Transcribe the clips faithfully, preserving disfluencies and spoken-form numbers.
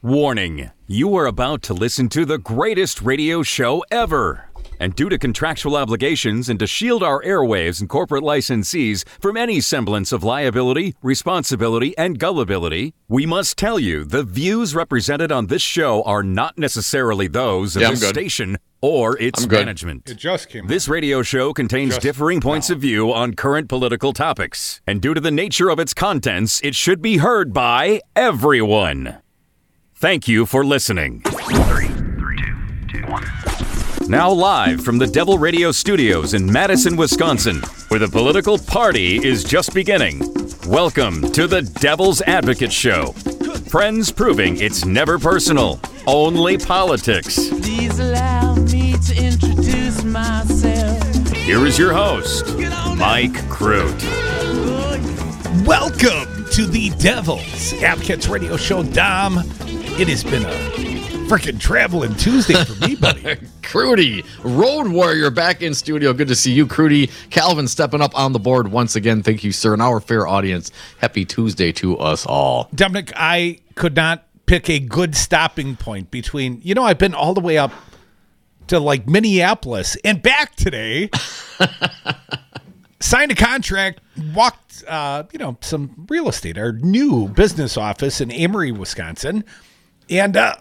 Warning, you are about to listen to the greatest radio show ever. And due to contractual obligations and to shield our airwaves and corporate licensees from any semblance of liability, responsibility, and gullibility, we must tell you the views represented on this show are not necessarily those of Yeah, the station or its I'm good. management. It just came This radio show contains Just differing points now. of view on current political topics. And due to the nature of its contents, it should be heard by everyone. Thank you for listening. Three, three, two, two, one. Now live from the Devil Radio Studios in Madison, Wisconsin, where the political party is just beginning. Welcome to the Devil's Advocate Show. Friends proving it's never personal, only politics. Please allow me to introduce myself. Here is your host, Mike Crute. Welcome to the Devil's Advocates Radio Show, Dom. It has been a freaking traveling Tuesday for me, buddy. Crudy, Road Warrior, back in studio. Good to see you, Crudy. Calvin stepping up on the board once again. Thank you, sir. And our fair audience, happy Tuesday to us all. Dominic, I could not pick a good stopping point between, you know, I've been all the way up to like Minneapolis and back today. Signed a contract, walked, uh, you know, some real estate, our new business office in Amory, Wisconsin. And, uh,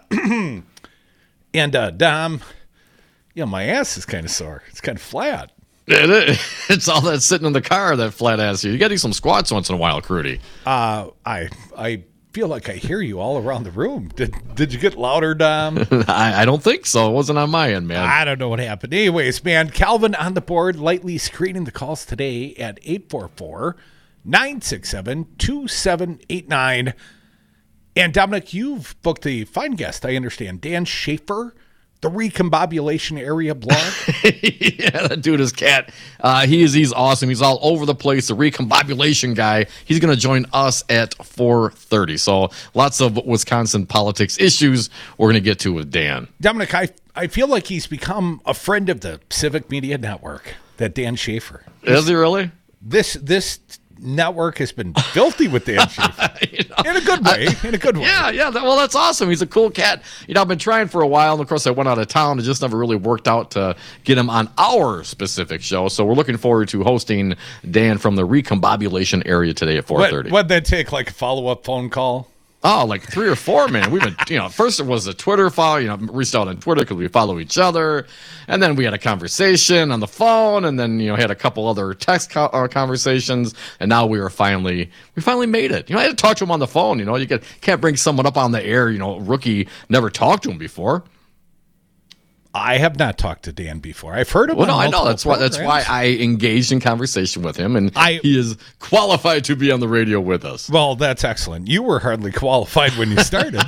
and, uh, Dom, you know, my ass is kind of sore. It's kind of flat. It is. It's all that sitting in the car, that flat ass here. You got to do some squats once in a while, Crudy. Uh, I, I feel like I hear you all around the room. Did, did you get louder, Dom? I, I don't think so. It wasn't on my end, man. I don't know what happened. Anyways, man, Calvin on the board, lightly screening the calls today at eight four four, nine six seven, two seven eight nine. And Dominic, you've booked a fine guest, I understand. Dan Schaefer, the Recombobulation Area blog. Yeah, that dude is cat. Uh, he is he's awesome. He's all over the place. The recombobulation guy. He's going to join us at four thirty. So lots of Wisconsin politics issues we're going to get to with Dan. Dominic, I I feel like he's become a friend of the Civic Media Network, that Dan Schaefer. Is he really? This this network has been filthy with Dan Schaefer. You know, In a good way. In a good way. Yeah, yeah. That, well, that's awesome. He's a cool cat. You know, I've been trying for a while, and of course, I went out of town. It just never really worked out to get him on our specific show. So we're looking forward to hosting Dan from the Recombobulation Area today at four thirty. What, what'd that take, like a follow-up phone call? Oh, like three or four, man. We've been, you know, first it was a Twitter follow, you know, reached out on Twitter because we follow each other. And then we had a conversation on the phone, and then, you know, had a couple other text co- uh, conversations. And now we are finally, we finally made it. You know, I had to talk to him on the phone. You know, you get, can't bring someone up on the air, you know, rookie, never talked to him before. I have not talked to Dan before. I've heard of Well, him. no, I know. That's why, that's why I engaged in conversation with him, and I- he is qualified to be on the radio with us. Well, that's excellent. You were hardly qualified when you started.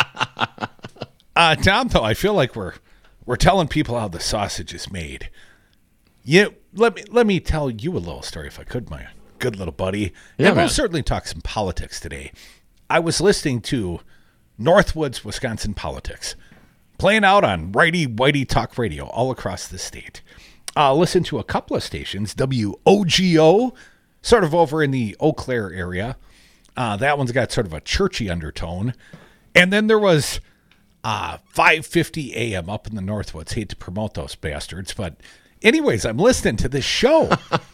uh, Tom, though, I feel like we're we're telling people how the sausage is made. You let me let me tell you a little story, if I could, my good little buddy. Yeah, and we'll man. certainly talk some politics today. I was listening to Northwoods, Wisconsin politics, playing out on righty whitey talk radio all across the state. Uh, listen to a couple of stations, W O G O, sort of over in the Eau Claire area. Uh, that one's got sort of a churchy undertone. And then there was uh, five fifty A M up in the Northwoods. Hate to promote those bastards, but anyways, I'm listening to this show.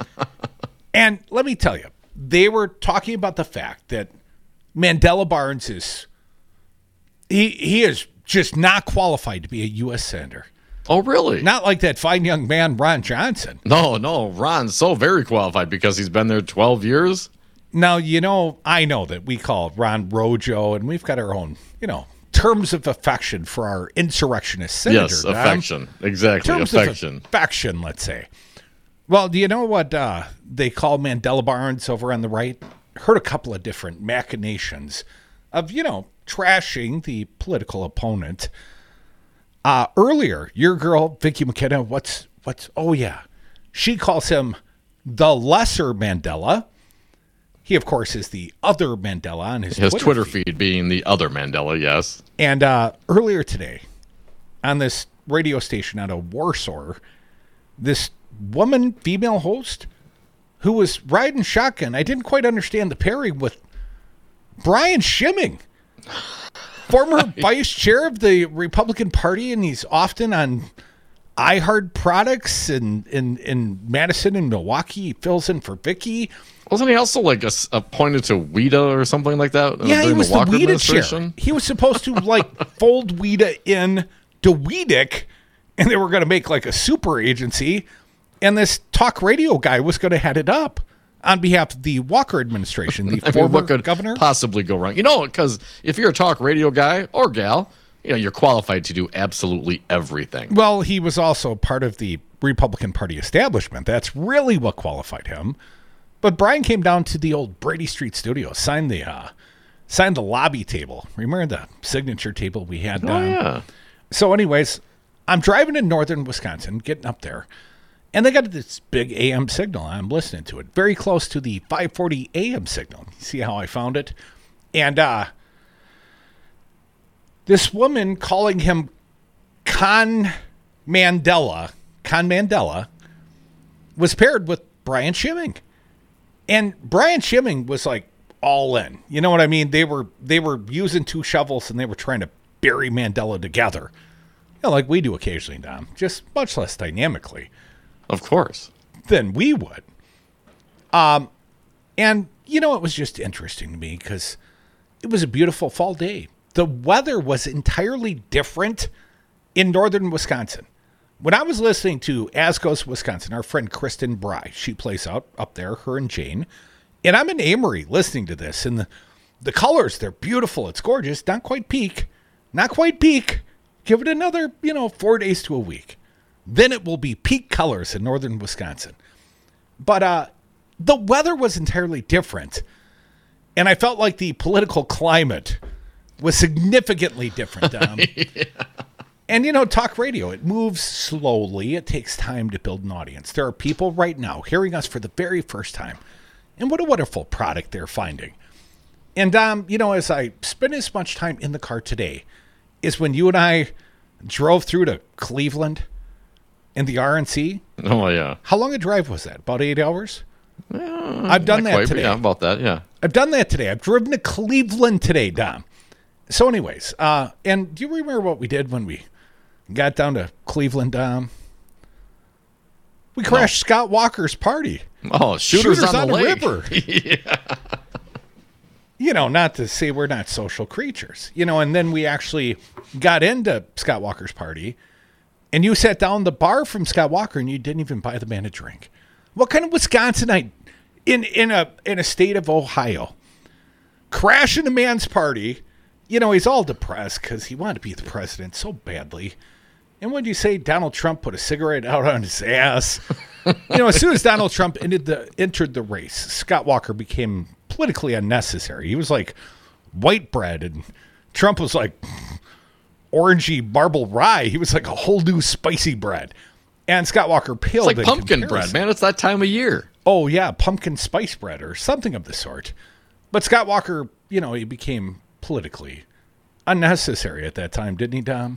And let me tell you, they were talking about the fact that Mandela Barnes is, he he is just not qualified to be a U S senator. Oh, really? Not like that fine young man, Ron Johnson. No, no. Ron's so very qualified because he's been there twelve years. Now, you know, I know that we call Ron Rojo, and we've got our own, you know, terms of affection for our insurrectionist senator. Yes, Dom. affection. Exactly, Terms affection. of affection, let's say. Well, do you know what uh, they call Mandela Barnes over on the right? Heard a couple of different machinations of, you know, trashing the political opponent. Uh, earlier, your girl, Vicky McKenna, what's, what's, oh yeah, she calls him the lesser Mandela. He, of course, is the other Mandela on his, His Twitter, Twitter feed. feed being the other Mandela, yes. And uh, earlier today, on this radio station out of Warsaw, this woman, female host, who was riding shotgun, I didn't quite understand the pairing with Brian Schimming. former vice chair of the Republican Party, and he's often on iHeart products in, in, in Madison and Milwaukee. He fills in for Vicky. Wasn't he also like a, appointed to WIDA or something like that? Yeah, he during was the, the Walker WIDA chair. administration? He was supposed to like fold WIDA in to WEDIC, and they were going to make like a super agency, and this talk radio guy was going to head it up on behalf of the Walker administration, the I mean, former what could governor. possibly go wrong? You know, because if you're a talk radio guy or gal, you know, you're qualified to do absolutely everything. Well, he was also part of the Republican Party establishment. That's really what qualified him. But Brian came down to the old Brady Street studio, signed the uh, signed the lobby table. Remember the signature table we had? Oh, um, yeah. So anyways, I'm driving in northern Wisconsin, getting up there, and they got this big A M signal. I'm listening to it, very close to the five forty A M signal. See how I found it? And uh, this woman calling him Con Mandela, Con Mandela, was paired with Brian Schimming. And Brian Schimming was like all in. You know what I mean? They were they were using two shovels and they were trying to bury Mandela together. You know, like we do occasionally, Dom. Just much less dynamically Of course. than we would. Um, and, you know, it was just interesting to me because it was a beautiful fall day. The weather was entirely different in northern Wisconsin. When I was listening to Ascos, Wisconsin, our friend Kristen Bry, she plays out up there, her and Jane, and I'm in Amory listening to this, and the, the colors, they're beautiful. It's gorgeous. Not quite peak. Not quite peak. Give it another, you know, four days to a week. Then it will be peak colors in northern Wisconsin. But uh, the weather was entirely different, and I felt like the political climate was significantly different. Um, yeah. And, you know, talk radio, it moves slowly. It takes time to build an audience. There are people right now hearing us for the very first time. And what a wonderful product they're finding. And, um, you know, as I spent as much time in the car today is when you and I drove through to Cleveland in the R N C. Oh, yeah. How long a drive was that? About eight hours? Uh, I've done that quite, today. Yeah, about that, yeah. I've done that today. I've driven to Cleveland today, Dom. So anyways, uh, and do you remember what we did when we got down to Cleveland, Dom? We crashed no. Scott Walker's party. Oh, shooters, shooters on, on the, the river. Yeah. You know, not to say we're not social creatures. You know, and then we actually got into Scott Walker's party, and you sat down the bar from Scott Walker, and you didn't even buy the man a drink. What kind of Wisconsinite in in a in a state of Ohio crashing a man's party? You know, he's all depressed because he wanted to be the president so badly. And what did you say? Donald Trump put a cigarette out on his ass. You know, as soon as Donald Trump entered the, entered the race, Scott Walker became politically unnecessary. He was like white bread, and Trump was like orangey marble rye. He was like a whole new spicy bread. And Scott Walker paled. It's like pumpkin comparison. bread, man. It's that time of year. Oh, yeah, pumpkin spice bread or something of the sort. But Scott Walker, you know, he became politically unnecessary at that time, didn't he, Dom?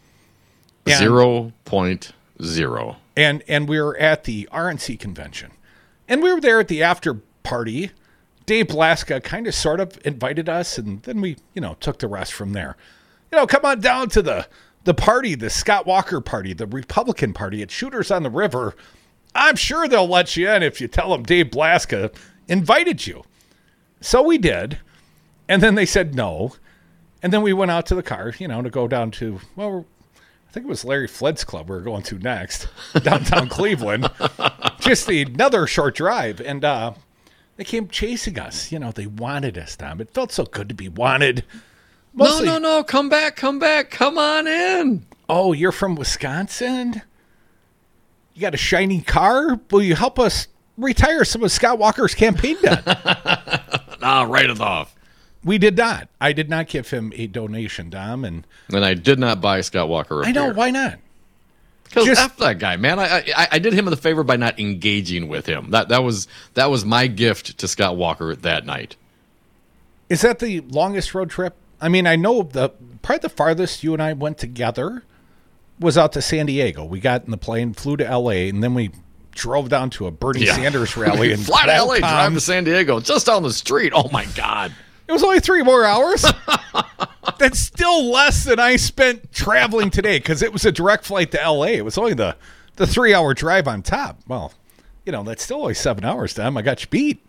Zero point zero. And and we were at the R N C convention. And we were there at the after party. Dave Blaska kind of sort of invited us, and then we, you know, took the rest from there. You know, come on down to the, the party, the Scott Walker party, the Republican party at Shooters on the River. I'm sure they'll let you in if you tell them Dave Blaska invited you. So we did. And then they said no. And then we went out to the car, you know, to go down to, well, I think it was Larry Flood's club we were going to next, downtown Cleveland. Just another short drive. And uh, they came chasing us. You know, they wanted us, Tom. It felt so good to be wanted. Mostly, no, no, no. Come back, come back. Come on in. Oh, you're from Wisconsin? You got a shiny car? Will you help us retire some of Scott Walker's campaign debt? Nah, write it off. We did not. I did not give him a donation, Dom. And and I did not buy Scott Walker a I know. beer. Why not? Because F that guy, man. I, I I did him the favor by not engaging with him. That that was that was my gift to Scott Walker that night. Is that the longest road trip? I mean, I know the probably the farthest you and I went together was out to San Diego. We got in the plane, flew to L A, and then we drove down to a Bernie yeah. Sanders rally. And fly to L A, drive to San Diego, just down the street. Oh, my God. It was only three more hours. That's still less than I spent traveling today because it was a direct flight to L A. It was only the, the three-hour drive on top. Well, you know, that's still only seven hours, Tom. I got you beat.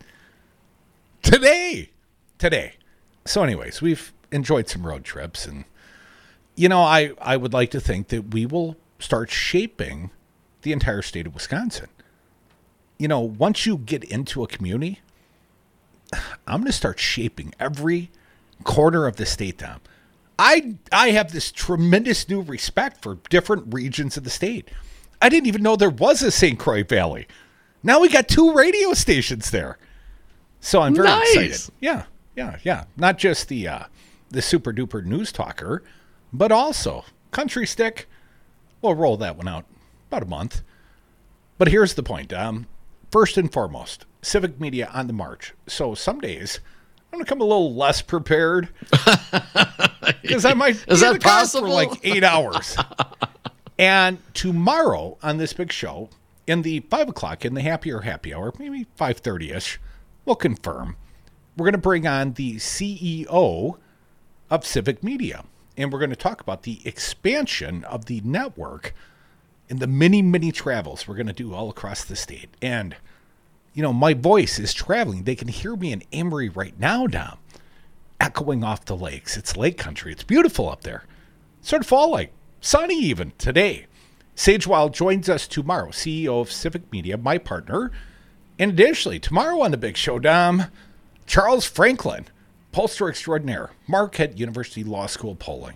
Today. Today. So anyways, we've enjoyed some road trips. And, you know, I, I would like to think that we will start shaping the entire state of Wisconsin. You know, once you get into a community, I'm going to start shaping every corner of the state, Tom. I I have this tremendous new respect for different regions of the state. I didn't even know there was a Saint Croix Valley. Now we got two radio stations there. So I'm very Nice. excited. Yeah, yeah, yeah. Not just the uh, the super duper news talker, but also Country Stick. We'll roll that one out about a month. But here's the point. Um, first and foremost, civic media on the march. So some days I'm going to come a little less prepared because I might Is be in that the car possible? for like eight hours. And tomorrow on this big show, in the five o'clock, in the happier happy hour, maybe five thirty-ish, we'll confirm. We're going to bring on the C E O of Civic Media. And we're going to talk about the expansion of the network and the many, many travels we're going to do all across the state. And, you know, my voice is traveling. They can hear me in Amory right now, Dom, echoing off the lakes. It's lake country. It's beautiful up there. Sort of fall-like. Sunny even today. Sage Wild joins us tomorrow, C E O of Civic Media, my partner. And additionally, tomorrow on the big show, Dom, Charles Franklin, pollster extraordinaire, Marquette University Law School polling.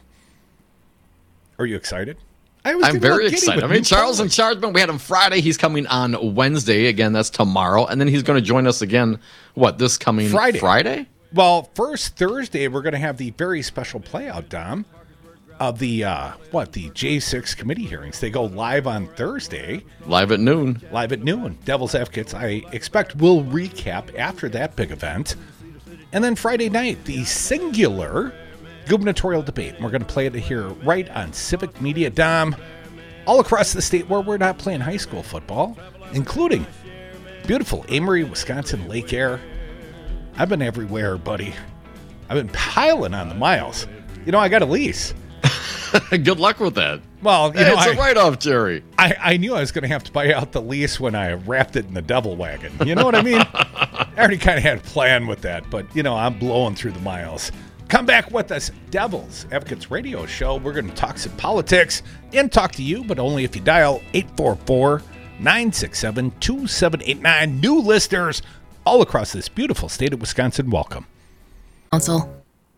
Are you excited? I always I'm get a little very giddy excited. with I mean, new Charles polling. in charge, but we had him Friday. He's coming on Wednesday. Again, that's tomorrow. And then he's going to join us again, what, this coming Friday. Friday? Well, first Thursday, we're going to have the very special playout, Dom, of the, uh, what, the J six committee hearings. They go live on Thursday, Live at noon. live at noon. Devil's Advocates, I expect, will recap after that big event. And then Friday night, the singular gubernatorial debate. We're going to play it here right on Civic Media, Dom, all across the state where we're not playing high school football, including beautiful Amory, Wisconsin, Lake Air. I've been everywhere, buddy. I've been piling on the miles. You know, I got a lease. Good luck with that. Well, you know, It's a I, write-off, Jerry. I, I knew I was going to have to buy out the lease when I wrapped it in the devil wagon. You know what I mean? I already kind of had a plan with that, but, you know, I'm blowing through the miles. Come back with us, Devil's Advocates Radio Show. We're going to talk some politics and talk to you, but only if you dial eight four four, nine six seven, two seven eight nine. New listeners all across this beautiful state of Wisconsin, welcome. Council.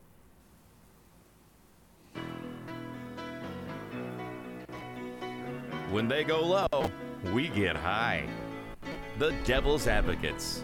When they go low, we get high. The Devil's Advocates.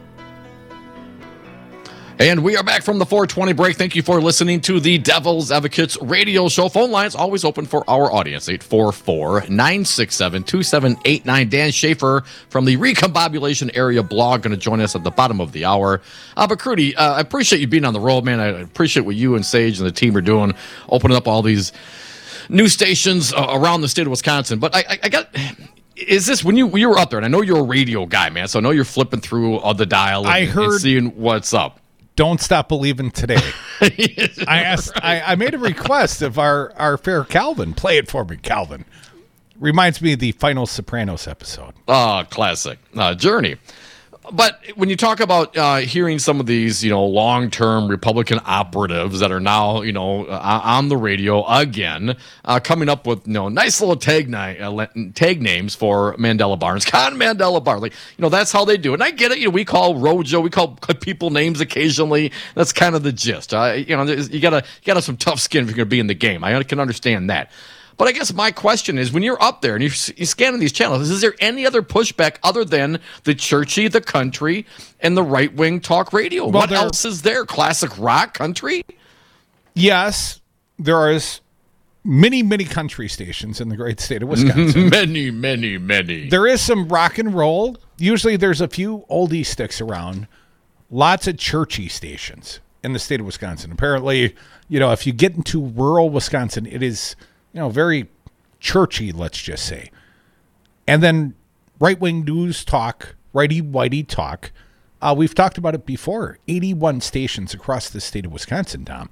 And we are back from the four twenty break. Thank you for listening to the Devil's Advocates Radio Show. Phone lines always open for our audience. eight four four, nine six seven, two seven eight nine. Dan Schaefer from the Recombobulation Area blog going to join us at the bottom of the hour. Uh, but Crudy, uh, I appreciate you being on the road, man. I appreciate what you and Sage and the team are doing, opening up all these new stations uh, around the state of Wisconsin. But I, I, I got... Is this when you when you were up there? And I know you're a radio guy, man. So I know you're flipping through uh, the dial and, I heard- and seeing what's up. Don't stop believing today. I asked. I, I made a request of our our fair Calvin. Play it for me, Calvin. Reminds me of the final Sopranos episode. Ah, classic uh, Journey. But when you talk about uh, hearing some of these, you know, long-term Republican operatives that are now, you know, uh, on the radio again, uh, coming up with, you know, nice little tag, ni- uh, tag names for Mandela Barnes, Con Mandela Bar, like, you know, that's how they do it. And I get it. You know, we call Rojo, we call people names occasionally. That's kind of the gist. Uh, you know, you gotta you gotta have some tough skin if you're gonna be in the game. I can understand that. But I guess my question is, when you're up there and you're, you're scanning these channels, is there any other pushback other than the churchy, the country, and the right-wing talk radio? Well, what there- else is there? Classic rock country? Yes, there is many, many country stations in the great state of Wisconsin. Many, many, many. There is some rock and roll. Usually there's a few oldie sticks around. Lots of churchy stations in the state of Wisconsin. Apparently, you know, if you get into rural Wisconsin, it is, you know, very churchy, let's just say. And then right-wing news talk, righty-whitey talk. Uh, we've talked about it before. eighty-one stations across the state of Wisconsin, Tom.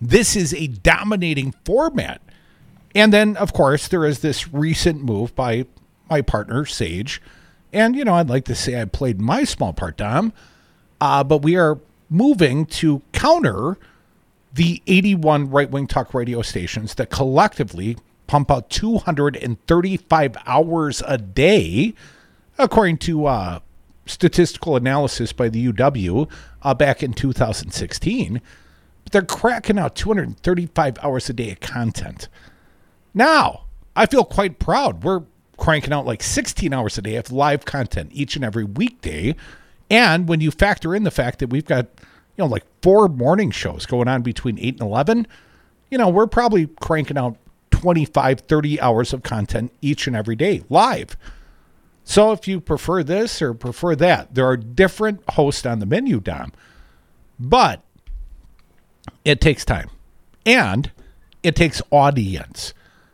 This is a dominating format. And then, of course, there is this recent move by my partner, Sage. And, you know, I'd like to say I played my small part, Dom. Uh, but we are moving to counter the eighty-one right-wing talk radio stations that collectively pump out two hundred thirty-five hours a day, according to uh, statistical analysis by the U W uh, back in two thousand sixteen. But they're cracking out two hundred thirty-five hours a day of content. Now, I feel quite proud. We're cranking out like sixteen hours a day of live content each and every weekday. And when you factor in the fact that we've got, you know, like four morning shows going on between eight and eleven, you know, we're probably cranking out twenty-five, thirty hours of content each and every day live. So if you prefer this or prefer that, there are different hosts on the menu, Dom. But it takes time. And it takes audience.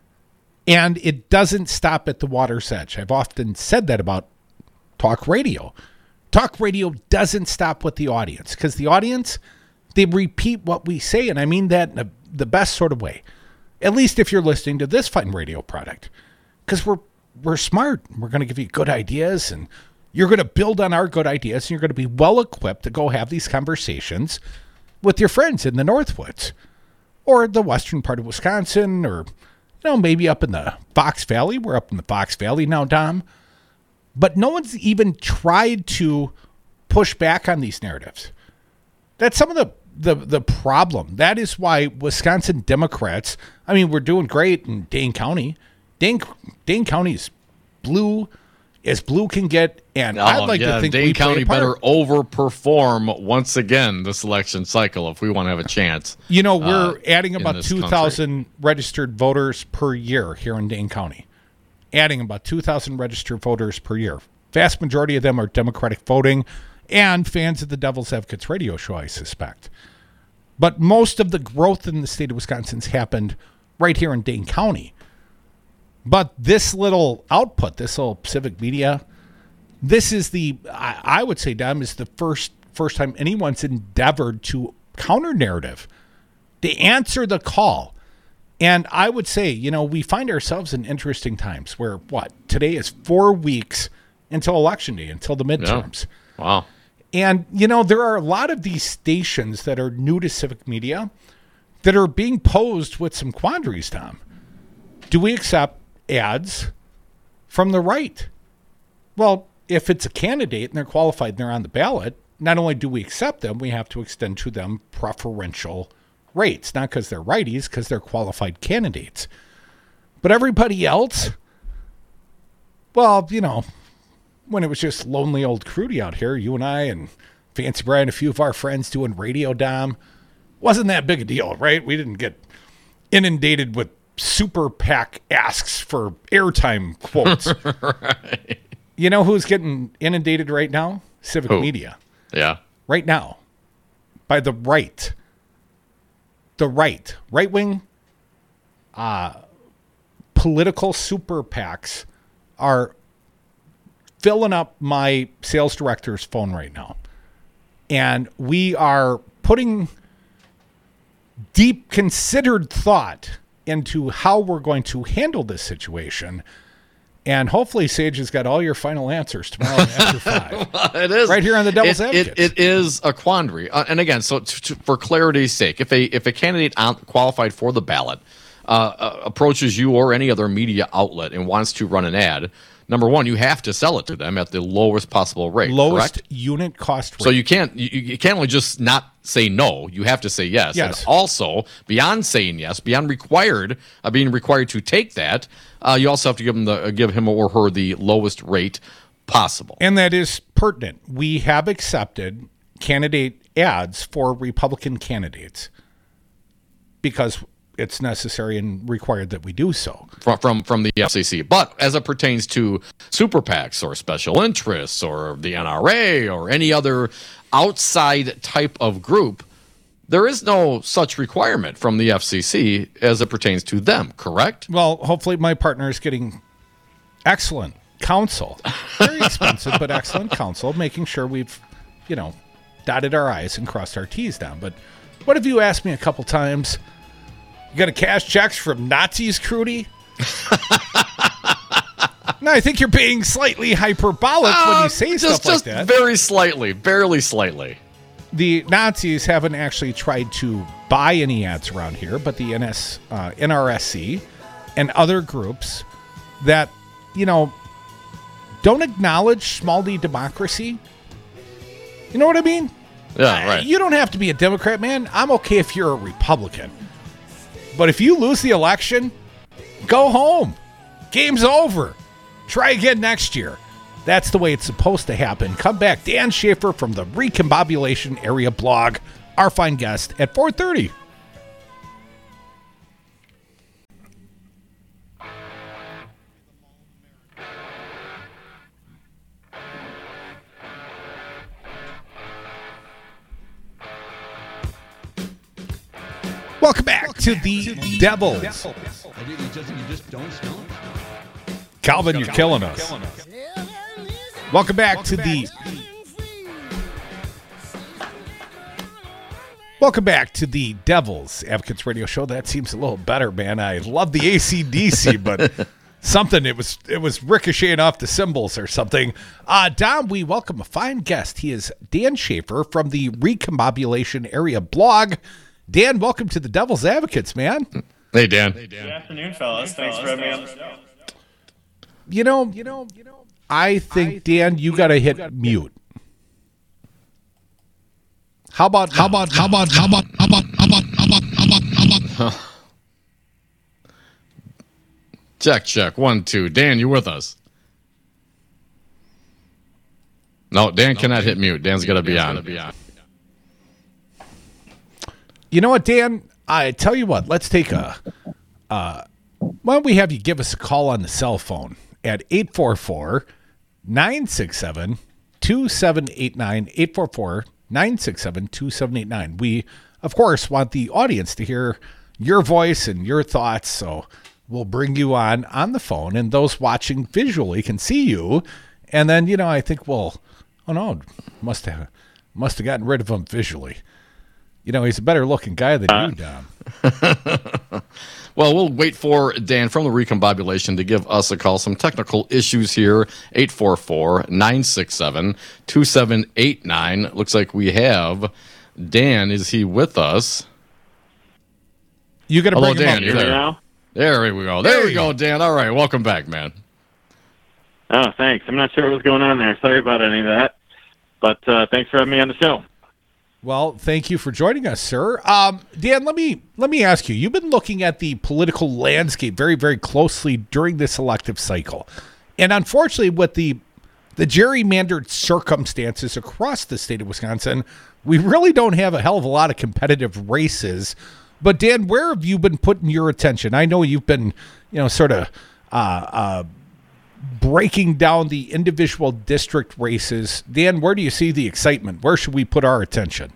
And it doesn't stop at the water's edge. I've often said that about talk radio. Talk radio doesn't stop with the audience because the audience, they repeat what we say. And I mean that in a, the best sort of way, at least if you're listening to this fine radio product, because we're, we're smart. We're going to give you good ideas and you're going to build on our good ideas and you're going to be well equipped to go have these conversations with your friends in the Northwoods or the western part of Wisconsin or, you know, maybe up in the Fox Valley. We're up in the Fox Valley now, Dom. But no one's even tried to push back on these narratives. That's some of the, the, the problem. That is why Wisconsin Democrats, I mean, we're doing great in Dane County. Dane, Dane County's blue as blue can get, and oh, I'd like yeah, to think Dane we County play a better part. overperform once again this election cycle if we want to have a chance. You know, we're uh, adding in about this two thousand registered voters per year here in Dane County. Adding about two thousand registered voters per year. Vast majority of them are Democratic voting and fans of the Devil's Advocates radio show, I suspect. But most of the growth in the state of Wisconsin's happened right here in Dane County. But this little output, this little civic media, this is the, I, I would say, Dom, is the first first time anyone's endeavored to counter narrative, to answer the call. And I would say, you know, we find ourselves in interesting times where, what, today is four weeks until Election Day, until the midterms. Yeah. Wow. And, you know, there are a lot of these stations that are new to civic media that are being posed with some quandaries, Tom. Do we accept ads from the right? Well, if it's a candidate and they're qualified and they're on the ballot, not only do we accept them, we have to extend to them preferential rates, not because they're righties, because they're qualified candidates. But everybody else, well, you know, when it was just lonely old Crudy out here, you and I and Fancy Brian, a few of our friends doing radio, Dom, wasn't that big a deal, right? We didn't get inundated with super PAC asks for airtime quotes. Right. You know who's getting inundated right now? Civic Who? media. Yeah. Right now. By the right. The right, right wing uh, political super PACs are filling up my sales director's phone right now. And we are putting deep considered thought into how we're going to handle this situation. And hopefully Sage has got all your final answers tomorrow after five. It is right here on the Devil's it, Advocates. It, it is a quandary, uh, and again, so t- t- for clarity's sake, if a if a candidate on, qualified for the ballot uh, uh, approaches you or any other media outlet and wants to run an ad, number one, you have to sell it to them at the lowest possible rate. Lowest correct? unit cost rate. So you can't you, you can't only just not say no. You have to say yes. Yes. And also, beyond saying yes, beyond required uh, being required to take that, uh, you also have to give him the uh, give him or her the lowest rate possible. And that is pertinent. We have accepted candidate ads for Republican candidates because it's necessary and required that we do so. From, from from the F C C. But as it pertains to super PACs or special interests or the N R A or any other outside type of group, there is no such requirement from the F C C as it pertains to them, correct? Well, hopefully my partner is getting excellent counsel. Very expensive, but excellent counsel, making sure we've, you know, dotted our I's and crossed our T's down. But What have you asked me a couple times? You got to cash checks from Nazis, Crudy? No, I think you're being slightly hyperbolic uh, when you say just, stuff just like that. Very slightly, barely slightly. The Nazis haven't actually tried to buy any ads around here, but the N S, uh, N R S C and other groups that, you know, don't acknowledge small d democracy. You know what I mean? Yeah, right. You don't have to be a Democrat, man. I'm okay if you're a Republican. But if you lose the election, go home. Game's over. Try again next year. That's the way it's supposed to happen. Come back. Dan Schaefer from the Recombobulation Area blog, our fine guest at four thirty. Welcome back to the Devils. Calvin, you're killing us. Welcome back to the Welcome back to the Devils Advocates Radio Show. That seems a little better, man. I love the A C D C, but something it was it was ricocheting off the cymbals or something. Uh, Dom, we welcome a fine guest. He is Dan Schaefer from the Recombobulation Area blog. Dan, welcome to the Devil's Advocates, man. Hey, Dan. Hey, Dan. Good afternoon, fellas. Thanks for having me on the show. You know, you know, you know. I think, I Dan, you got to hit gotta mute. How about how about how about how about how about how about how about how about how about? Check, check. One, two. Dan, you with us? No, Dan no, cannot Dan. hit mute. Dan's got to be on. Be on. You know what, Dan? I tell you what. Let's take a. Uh, why don't we have you give us a call on the cell phone at eight four four, nine six seven, two seven eight nine, eight four four, nine six seven, two seven eight nine. We, of course, want the audience to hear your voice and your thoughts, so we'll bring you on on the phone, and those watching visually can see you. And then, you know, I think we'll, oh no, must have, must have gotten rid of him visually. You know, he's a better looking guy than uh. you, Dom. Well, we'll wait for Dan from the Recombobulation to give us a call. Some technical issues here. eight four four, nine six seven, two seven eight nine. Looks like we have Dan. Is he with us? You got to bring him Dan, up. You're there. Now? There we go. There, there we go, Dan. All right. Welcome back, man. Oh, thanks. I'm not sure what was going on there. Sorry about any of that. But uh, thanks for having me on the show. Well, thank you for joining us, sir. Um, Dan, let me let me ask you. You've been looking at the political landscape very, very closely during this elective cycle, and unfortunately, with the the gerrymandered circumstances across the state of Wisconsin, we really don't have a hell of a lot of competitive races. But Dan, where have you been putting your attention? I know you've been, you know, sort of uh, uh, breaking down the individual district races. Dan, where do you see the excitement? Where should we put our attention?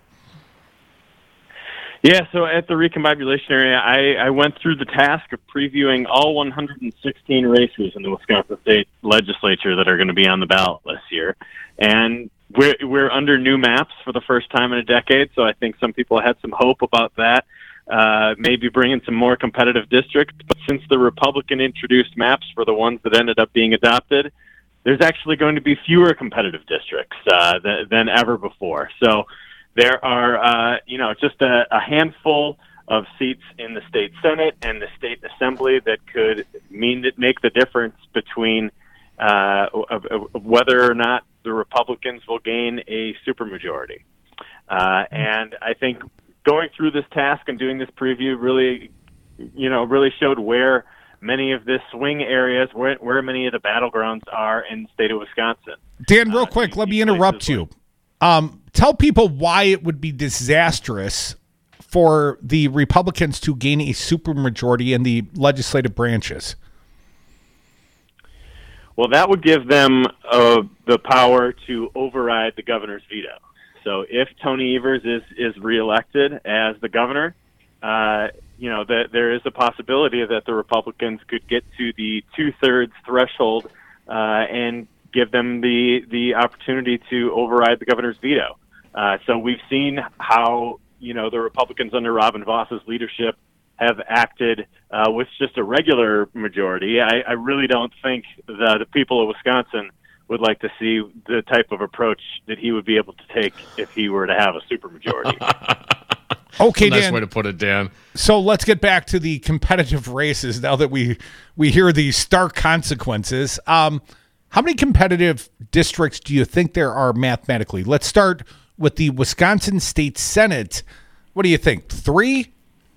Yeah, so at the Recombobulation area, I, I went through the task of previewing all one hundred sixteen races in the Wisconsin State Legislature that are going to be on the ballot this year. And we're, we're under new maps for the first time in a decade, so I think some people had some hope about that. Uh, maybe bringing some more competitive districts, but since the Republican introduced maps for the ones that ended up being adopted, there's actually going to be fewer competitive districts uh, than, than ever before. So there are, uh, you know, just a, a handful of seats in the state Senate and the state Assembly that could mean that make the difference between uh, of, of whether or not the Republicans will gain a supermajority. Uh, and I think going through this task and doing this preview really, you know, really showed where many of the swing areas, where, where many of the battlegrounds are in the state of Wisconsin. Dan, real uh, quick, let me interrupt you. Um, tell people why it would be disastrous for the Republicans to gain a supermajority in the legislative branches. Well, that would give them uh, the power to override the governor's veto. So if Tony Evers is, is reelected as the governor, uh, you know, that there is a possibility that the Republicans could get to the two-thirds threshold uh, and give them the, the opportunity to override the governor's veto. Uh, so we've seen how, you know, the Republicans under Robin Voss's leadership have acted uh, with just a regular majority. I, I really don't think the, the people of Wisconsin would like to see the type of approach that he would be able to take if he were to have a supermajority. Okay, nice Dan. way to put it, Dan. So let's get back to the competitive races now that we we hear the stark consequences. Um, how many competitive districts do you think there are mathematically? Let's start with the Wisconsin State Senate. What do you think? Three?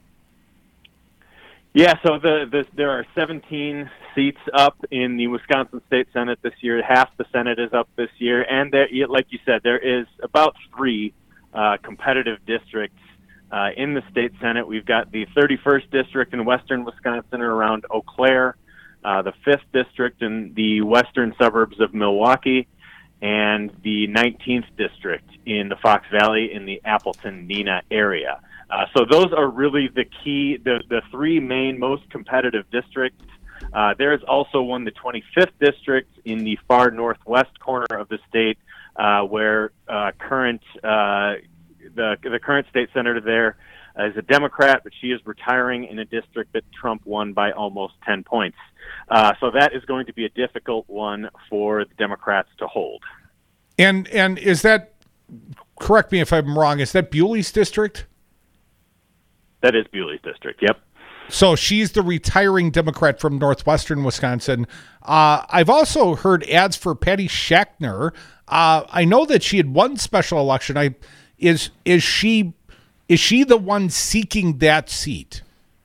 Yeah, so the, the there are seventeen seats up in the Wisconsin State Senate this year. Half the Senate is up this year, and there, like you said, there is about three uh, competitive districts uh, in the state Senate. We've got the thirty-first district in western Wisconsin around Eau Claire, uh, the fifth district in the western suburbs of Milwaukee, and the nineteenth district in the Fox Valley in the Appleton-Neenah area. Uh, so those are really the key, the, the three main most competitive districts. Uh, there is also one, the twenty-fifth district in the far northwest corner of the state, uh, where uh, current uh, the the current state senator there is a Democrat, but she is retiring in a district that Trump won by almost ten points. Uh, so that is going to be a difficult one for the Democrats to hold. And and is that, correct me if I'm wrong, is that Bewley's district? That is Bewley's district, yep. So she's the retiring Democrat from northwestern Wisconsin. Uh, I've also heard ads for Patty Schachner. Uh, I know that she had won special election. I is is she is she the one seeking that seat?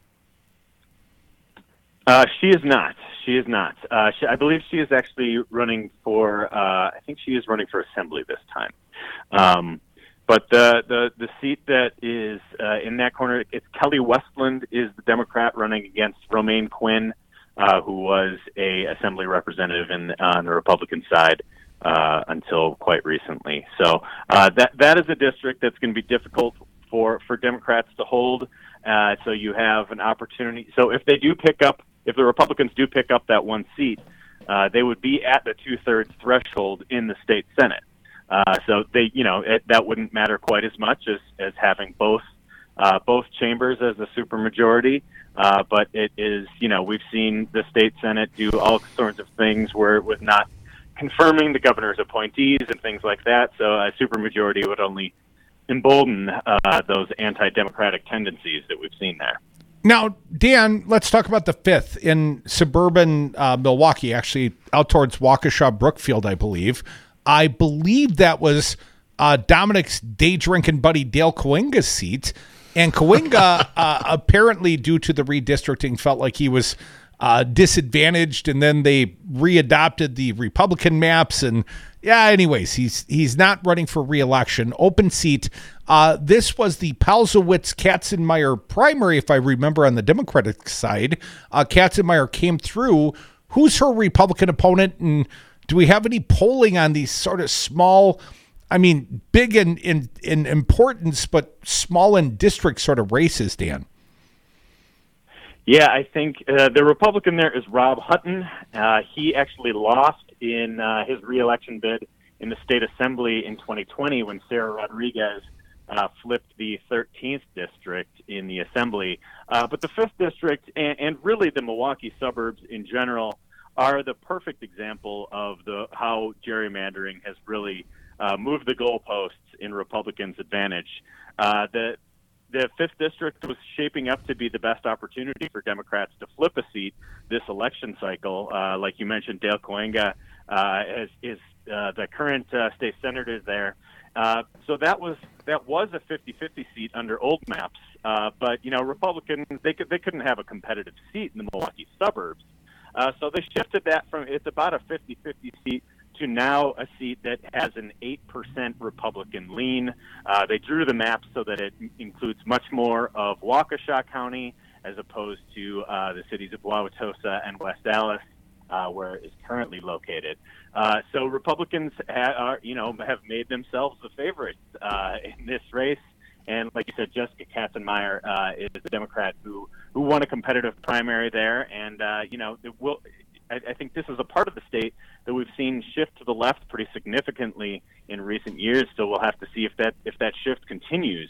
Uh, she is not. She is not. Uh, she, I believe she is actually running for. Uh, I think she is running for assembly this time. Um, But the, the, the seat that is uh, in that corner, it's Kelly Westland is the Democrat running against Romaine Quinn, uh, who was a assembly representative in, on the Republican side uh, until quite recently. So uh, that that is a district that's going to be difficult for, for Democrats to hold. Uh, so you have an opportunity. So if they do pick up, if the Republicans do pick up that one seat, uh, they would be at the two-thirds threshold in the state Senate. Uh, so they, you know, it, that wouldn't matter quite as much as, as having both uh, both chambers as a supermajority. Uh, but it is, you know, we've seen the state Senate do all sorts of things where it was not confirming the governor's appointees and things like that. So a supermajority would only embolden uh, those anti-democratic tendencies that we've seen there. Now, Dan, let's talk about the fifth in suburban uh, Milwaukee, actually out towards Waukesha, Brookfield, I believe. I believe that was uh, Dominic's day drinking buddy Dale Coenga's seat. And Coenga, uh, apparently due to the redistricting, felt like he was uh, disadvantaged. And then they readopted the Republican maps. And yeah, anyways, he's he's not running for re-election. Open seat. Uh, this was the Palzowitz-Katzenmeyer primary, if I remember, on the Democratic side. Uh, Katzenmeyer came through. Who's her Republican opponent? And do we have any polling on these sort of small, I mean, big in, in, in importance, but small in district sort of races, Dan? Yeah, I think uh, the Republican there is Rob Hutton. Uh, he actually lost in uh, his reelection bid in the state assembly in twenty twenty when Sarah Rodriguez uh, flipped the thirteenth district in the assembly. Uh, but the fifth district and, and really the Milwaukee suburbs in general are the perfect example of the how gerrymandering has really uh, moved the goalposts in Republicans' advantage. Uh, the the fifth district was shaping up to be the best opportunity for Democrats to flip a seat this election cycle. Uh, like you mentioned, Dale Coenga uh, is, is uh, the current uh, state senator there. Uh, so that was that was a fifty-fifty seat under old maps. Uh, but you know, Republicans they could they couldn't have a competitive seat in the Milwaukee suburbs. Uh, so they shifted that from it's about a fifty-fifty seat to now a seat that has an eight percent Republican lean. Uh, they drew the map so that it includes much more of Waukesha County as opposed to uh, the cities of Wauwatosa and West Allis, uh, where it is currently located. Uh, so Republicans ha- are, you know, have made themselves the favorites uh, in this race. And like you said, Jessica Katzenmeyer uh, is a Democrat who, who won a competitive primary there. And, uh, you know, it will, I, I think this is a part of the state that we've seen shift to the left pretty significantly in recent years. So we'll have to see if that if that shift continues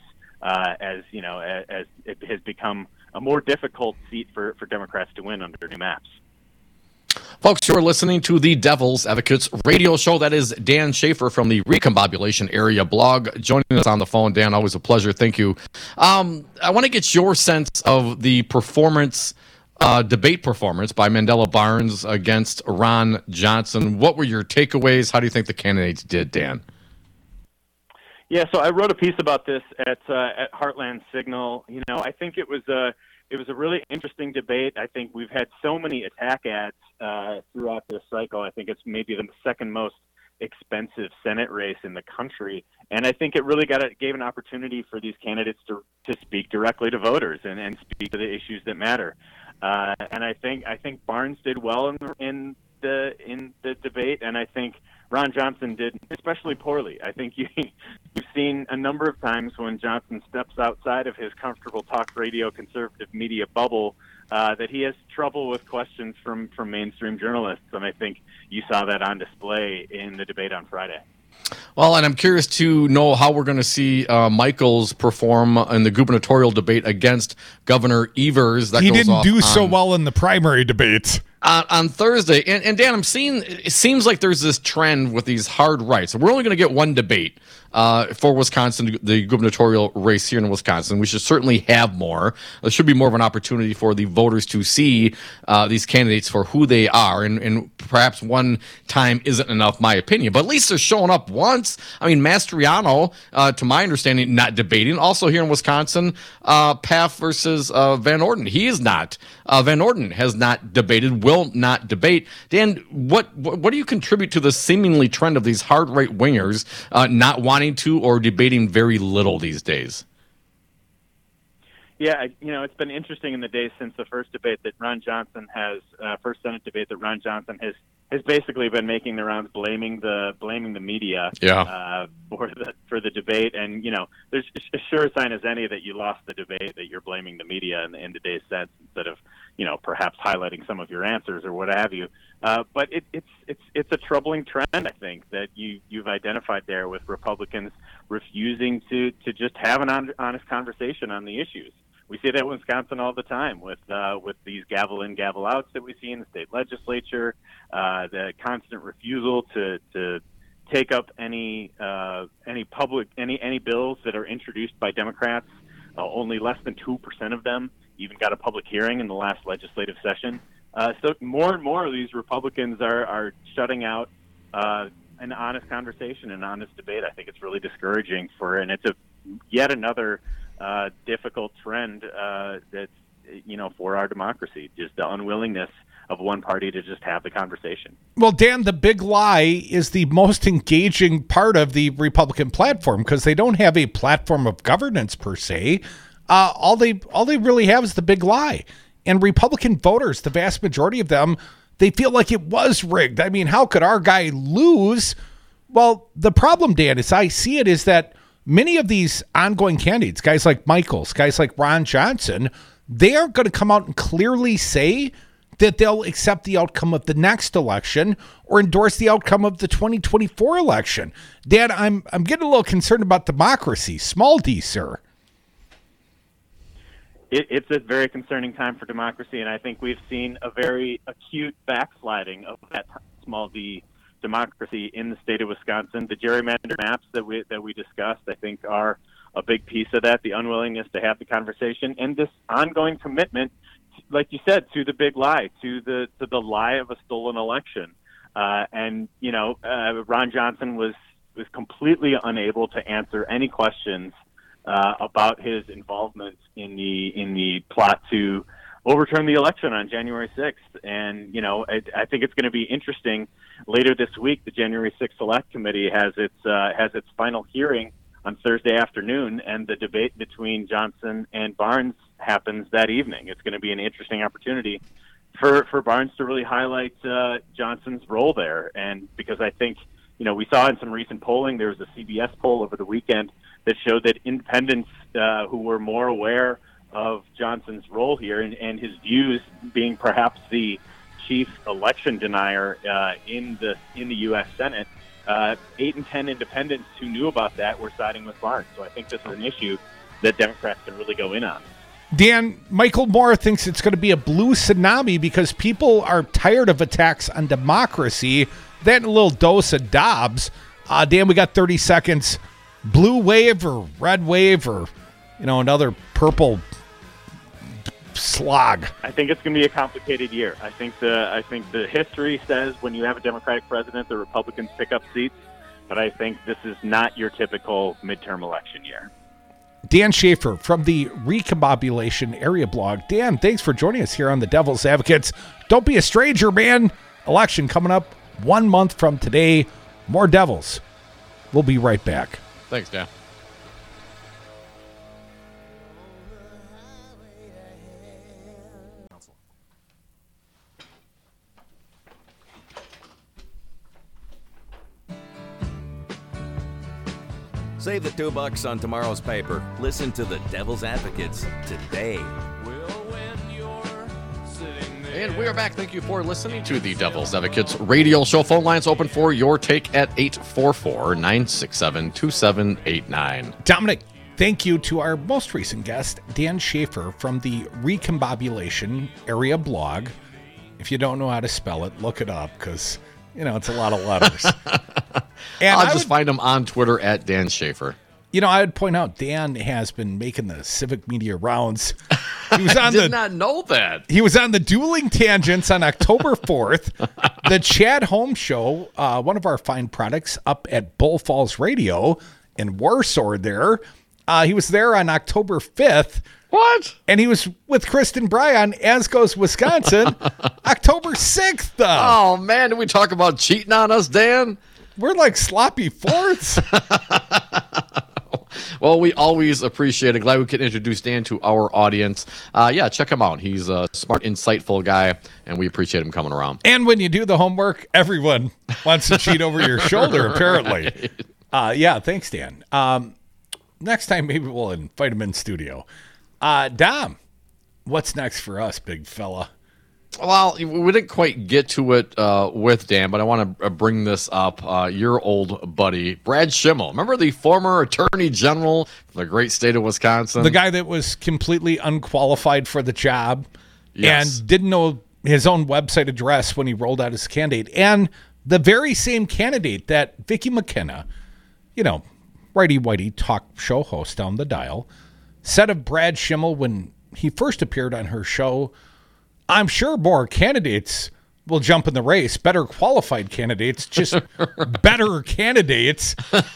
uh, as you know, as, as it has become a more difficult seat for, for Democrats to win under new maps. Folks, you're listening to the Devil's Advocates radio show. That is Dan Schaefer from the Recombobulation Area blog joining us on the phone. Dan, always a pleasure. Thank you. Um, I want to get your sense of the performance, uh, debate performance by Mandela Barnes against Ron Johnson. What were your takeaways? How do you think the candidates did, Dan? Yeah, so I wrote a piece about this at uh, at Heartland Signal. You know, I think it was a it was a really interesting debate. I think we've had so many attack ads uh, throughout this cycle. I think it's maybe the second most expensive Senate race in the country, and I think it really got a, gave an opportunity for these candidates to to speak directly to voters and, and speak to the issues that matter. Uh, and I think I think Barnes did well in the, in the in the debate, and I think Ron Johnson did especially poorly. I think you, you've seen a number of times when Johnson steps outside of his comfortable talk radio conservative media bubble uh, that he has trouble with questions from, from mainstream journalists, and I think you saw that on display in the debate on Friday. Well, and I'm curious to know how we're going to see uh, Michaels perform in the gubernatorial debate against Governor Evers. That he goes didn't off do so on- well in the primary debates. Uh, on Thursday, and, and Dan, I'm seeing, it seems like there's this trend with these hard rights. We're only going to get one debate uh, for Wisconsin, the gubernatorial race here in Wisconsin. We should certainly have more. There should be more of an opportunity for the voters to see uh, these candidates for who they are, and, and perhaps one time isn't enough, my opinion. But at least they're showing up once. I mean, Mastriano, uh, to my understanding, not debating. Also here in Wisconsin, uh, Paff versus uh, Van Orden. He is not. Uh, Van Orden has not debated, will not debate. Dan, what, what what do you contribute to the seemingly trend of these hard right wingers uh, not wanting to or debating very little these days? Yeah, I- you know, it's been interesting in the days since the first debate that Ron Johnson has, uh, first Senate debate that Ron Johnson has has basically been making the rounds, blaming the blaming the media Yeah. uh, for the for the debate, and you know, there's a sure sign as any that you lost the debate that you're blaming the media in, in today's sense instead of you know perhaps highlighting some of your answers or what have you. Uh, but it, it's it's it's a troubling trend, I think, that you you've identified there with Republicans refusing to to just have an on, honest conversation on the issues. We see that in Wisconsin all the time with uh, with these gavel in, gavel outs that we see in the state legislature, uh, the constant refusal to, to take up any uh, any public any any bills that are introduced by Democrats. Uh, only less than two percent of them even got a public hearing in the last legislative session. Uh, so more and more of these Republicans are are shutting out uh, an honest conversation, an honest debate. I think it's really discouraging for, and it's a yet another. Uh, difficult trend uh, that's, you know, for our democracy, just the unwillingness of one party to just have the conversation. Well, Dan, the big lie is the most engaging part of the Republican platform because they don't have a platform of governance per se. Uh, all they all they really have is the big lie. And Republican voters, the vast majority of them, they feel like it was rigged. I mean, how could our guy lose? Well, the problem, Dan, as I see it, is that many of these ongoing candidates, guys like Michaels, guys like Ron Johnson, they aren't going to come out and clearly say that they'll accept the outcome of the next election or endorse the outcome of the twenty twenty-four election. Dan, I'm I'm getting a little concerned about democracy. Small d, sir. It, it's a very concerning time for democracy, and I think we've seen a very acute backsliding of that small d democracy in the state of Wisconsin. The gerrymander maps that we that we discussed, I think, are a big piece of that. The unwillingness to have the conversation and this ongoing commitment, like you said, to the big lie, to the to the lie of a stolen election. Uh, and you know, uh, Ron Johnson was was completely unable to answer any questions uh, about his involvement in the in the plot to overturn the election on January sixth. And, you know, I, I think it's going to be interesting. Later this week, the January sixth Select Committee has its uh, has its final hearing on Thursday afternoon, and the debate between Johnson and Barnes happens that evening. It's going to be an interesting opportunity for, for Barnes to really highlight uh, Johnson's role there. And because I think, you know, we saw in some recent polling, there was a C B S poll over the weekend that showed that independents uh, who were more aware of Johnson's role here and, and his views being perhaps the chief election denier uh, in the in the U S Senate, uh, eight and ten independents who knew about that were siding with Barnes. So I think this is an issue that Democrats can really go in on. Dan, Michael Moore thinks it's going to be a blue tsunami because people are tired of attacks on democracy. That and a little dose of Dobbs. Uh, Dan, we got thirty seconds. Blue wave or red wave or, you know, another purple slog. I think it's going to be a complicated year. I think the I think the history says when you have a Democratic president, the Republicans pick up seats. But I think this is not your typical midterm election year. Dan Schaefer from the Recombobulation Area Blog. Dan, thanks for joining us here on the Devil's Advocates. Don't be a stranger, man. Election coming up one month from today. More Devils. We'll be right back. Thanks, Dan. Save the two bucks on tomorrow's paper. Listen to the Devil's Advocates today. And we are back. Thank you for listening to the Devil's Advocates radio show. Phone lines open for your take at eight four four, nine six seven, two seven eight nine. Dominic, thank you to our most recent guest, Dan Schaefer from the Recombobulation Area Blog. If you don't know how to spell it, look it up because, you know, it's a lot of letters. And I'll I just would, find him on Twitter at Dan Schaefer. You know, I would point out Dan has been making the civic media rounds. He was I on did the not know that. He was on the Dueling Tangents on October fourth. The Chad Holmes Show, uh, one of our fine products up at Bull Falls Radio in Warsaw there. Uh, he was there on October fifth. What? And he was with Kristen Bryan, as goes Wisconsin, October sixth. Oh, man, did we talk about cheating on us, Dan? We're like sloppy fourths. Well, we always appreciate it. Glad we could introduce Dan to our audience. Uh, yeah, check him out. He's a smart, insightful guy, and we appreciate him coming around. And when you do the homework, everyone wants to cheat over your shoulder, apparently. Right. Uh, yeah, thanks, Dan. Um, next time, maybe we'll invite him in studio. Uh, Dom, what's next for us, big fella? Well, we didn't quite get to it uh, with Dan, but I want to bring this up. Uh, your old buddy, Brad Schimmel. Remember the former Attorney General from the great state of Wisconsin? The guy that was completely unqualified for the job yes. and didn't know his own website address when he rolled out his candidate. And the very same candidate that Vicki McKenna, you know, righty-whitey talk show host down the dial, said of Brad Schimmel when he first appeared on her show, I'm sure more candidates will jump in the race, better qualified candidates, just better candidates.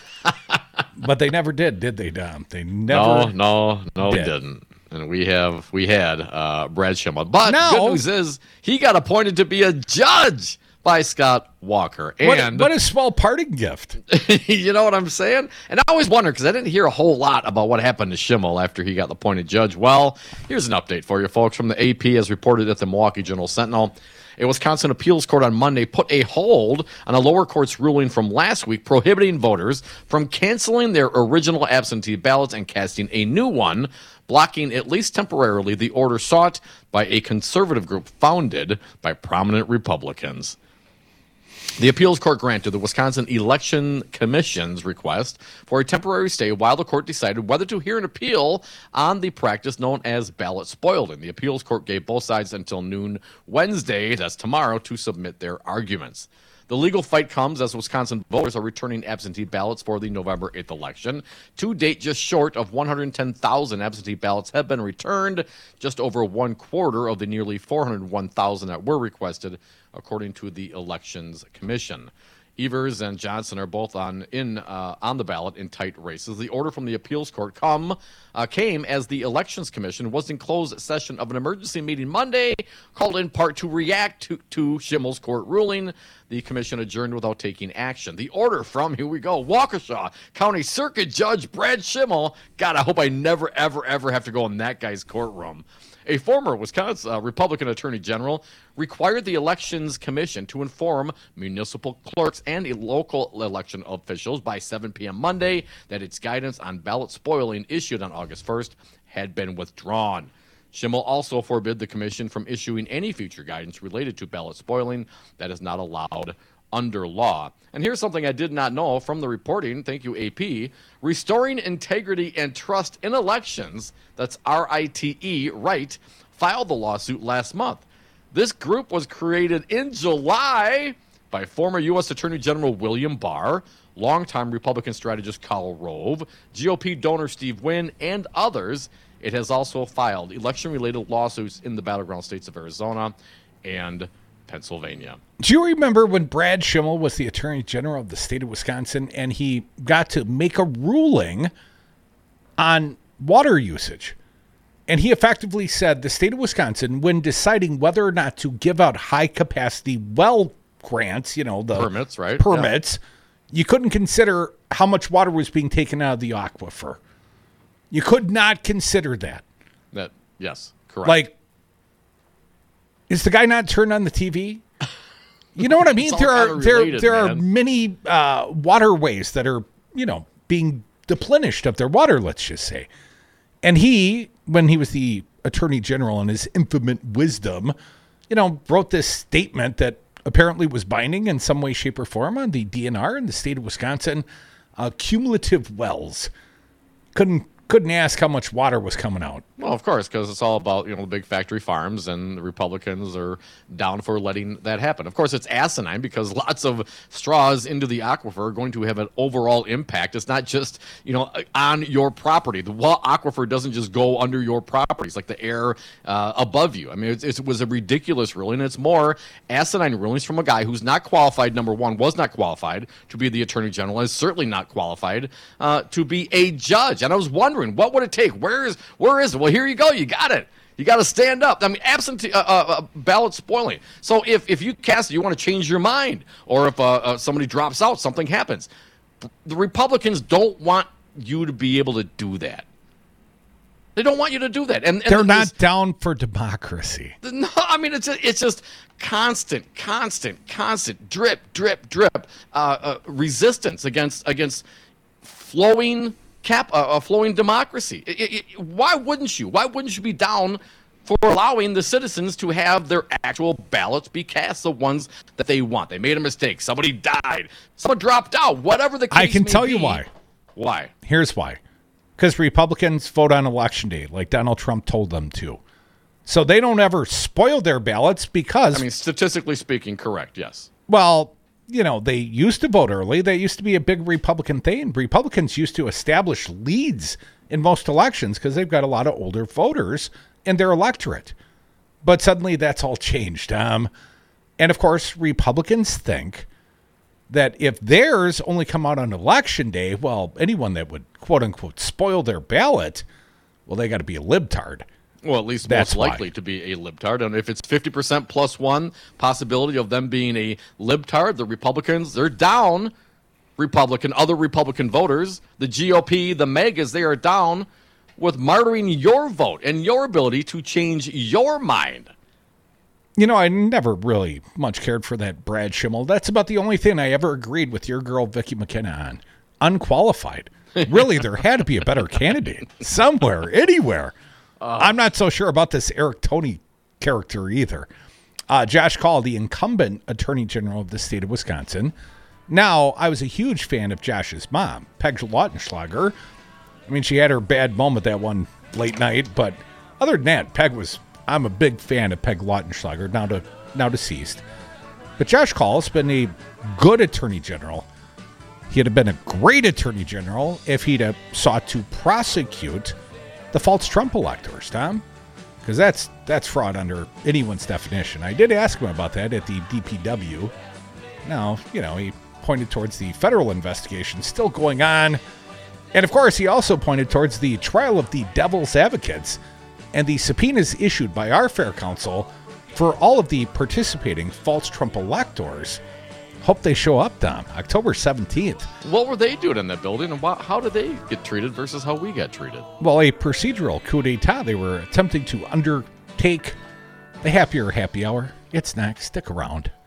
But they never did, did they, Dom? They never No, no, no, did. didn't. And we have, we had uh, Brad Schimmel. But No. good news is he got appointed to be a judge by Scott Walker. And What, what a small parting gift. you know what I'm saying? And I always wonder, because I didn't hear a whole lot about what happened to Schimmel after he got appointed judge. Well, here's an update for you folks from the A P as reported at the Milwaukee Journal-Sentinel. A Wisconsin appeals court on Monday put a hold on a lower court's ruling from last week prohibiting voters from canceling their original absentee ballots and casting a new one, blocking at least temporarily the order sought by a conservative group founded by prominent Republicans. The appeals court granted the Wisconsin Election Commission's request for a temporary stay while the court decided whether to hear an appeal on the practice known as ballot spoiling. The appeals court gave both sides until noon Wednesday, that's tomorrow, to submit their arguments. The legal fight comes as Wisconsin voters are returning absentee ballots for the November eighth election. To date, just short of one hundred ten thousand absentee ballots have been returned, just over one quarter of the nearly four hundred one thousand that were requested, according to the Elections Commission. Evers and Johnson are both on in uh, on the ballot in tight races. The order from the appeals court come uh, came as the Elections Commission was in closed session of an emergency meeting Monday, called in part to react to, to Schimmel's court ruling. The commission adjourned without taking action. The order from, here we go, Waukesha County Circuit Judge Brad Schimmel. God, I hope I never, ever, ever have to go in that guy's courtroom. A former Wisconsin uh, Republican Attorney General required the Elections Commission to inform municipal clerks and local election officials by seven p.m. Monday that its guidance on ballot spoiling issued on August first had been withdrawn. Schimmel also forbid the commission from issuing any future guidance related to ballot spoiling that is not allowed under law. And here's something I did not know from the reporting. Thank you, A P. Restoring Integrity and Trust in Elections, that's R I T E, right, filed the lawsuit last month. This group was created in July by former U S Attorney General William Barr, longtime Republican strategist Karl Rove, G O P donor Steve Wynn, and others. It has also filed election-related lawsuits in the battleground states of Arizona and Pennsylvania. Do you remember when Brad Schimmel was the Attorney General of the state of Wisconsin and he got to make a ruling on water usage? And he effectively said the state of Wisconsin, when deciding whether or not to give out high-capacity well grants, you know, the permits, right? Permits, yeah. You couldn't consider how much water was being taken out of the aquifer. You could not consider that. That yes, correct. Like, is the guy not turned on the T V? You know what I mean? There are there related, there man. are many uh, waterways that are, you know, being deplenished of their water, let's just say. And he, when he was the Attorney General in his infinite wisdom, you know, wrote this statement that apparently was binding in some way, shape, or form on the D N R in the state of Wisconsin. Uh, cumulative wells. Couldn't couldn't ask how much water was coming out. Well, of course, because it's all about, you know, the big factory farms, and the Republicans are down for letting that happen. Of course, it's asinine because lots of straws into the aquifer are going to have an overall impact. It's not just, you know, on your property. The wa- aquifer doesn't just go under your property. It's like the air uh, above you. I mean, it's, it was a ridiculous ruling. It's more asinine rulings from a guy who's not qualified, number one, was not qualified to be the Attorney General, is certainly not qualified uh, to be a judge. And I was wondering, what would it take? Where is, where is it? Well, here you go. You got it. You got to stand up. I mean, absentee uh, uh, ballot spoiling. So if, if you cast it, you want to change your mind, or if uh, uh, somebody drops out, something happens. The Republicans don't want you to be able to do that. They don't want you to do that. And, and They're not this, down for democracy. No, I mean, it's a, it's just constant, constant, constant drip, drip, drip uh, uh, resistance against against flowing cap, uh, uh, flowing democracy. It, it, it, why wouldn't you? Why wouldn't you be down for allowing the citizens to have their actual ballots be cast, the ones that they want? They made a mistake. Somebody died. Someone dropped out. Whatever the case I can may tell be. you why. Why? Here's why. Because Republicans vote on election day, like Donald Trump told them to. So they don't ever spoil their ballots because... I mean, statistically speaking, correct, yes. Well, you know, they used to vote early. That used to be a big Republican thing. Republicans used to establish leads in most elections because they've got a lot of older voters in their electorate. But suddenly that's all changed. Um, and, of course, Republicans think that if theirs only come out on election day, well, anyone that would, quote-unquote, spoil their ballot, well, they got to be a libtard. Well, at least That's most likely why. to be a libtard. And if it's fifty percent plus one possibility of them being a libtard, the Republicans, they're down Republican, other Republican voters. The G O P, the megas, they are down with martyring your vote and your ability to change your mind. You know, I never really much cared for that Brad Schimmel. That's about the only thing I ever agreed with your girl, Vicky McKenna, on. Unqualified. Really, there had to be a better candidate somewhere, anywhere. Uh, I'm not so sure about this Eric Toney character either. Uh, Josh Kaul, the incumbent Attorney General of the state of Wisconsin. Now, I was a huge fan of Josh's mom, Peg Lautenschlager. I mean, she had her bad moment that one late night, but other than that, Peg was... I'm a big fan of Peg Lautenschlager, now to, now deceased. But Josh Kaul has been a good Attorney General. He'd have been a great Attorney General if he'd have sought to prosecute the false Trump electors, Tom. Because that's that's fraud under anyone's definition. I did ask him about that at the D P W. Now, you know, he pointed towards the federal investigation still going on. And, of course, he also pointed towards the trial of the devil's advocates and the subpoenas issued by our fair counsel for all of the participating false Trump electors. Hope they show up, Tom, October seventeenth. What were they doing in that building, and wh- how did they get treated versus how we got treated? Well, a procedural coup d'etat. They were attempting to undertake the Happier Happy Hour. It's next. Stick around.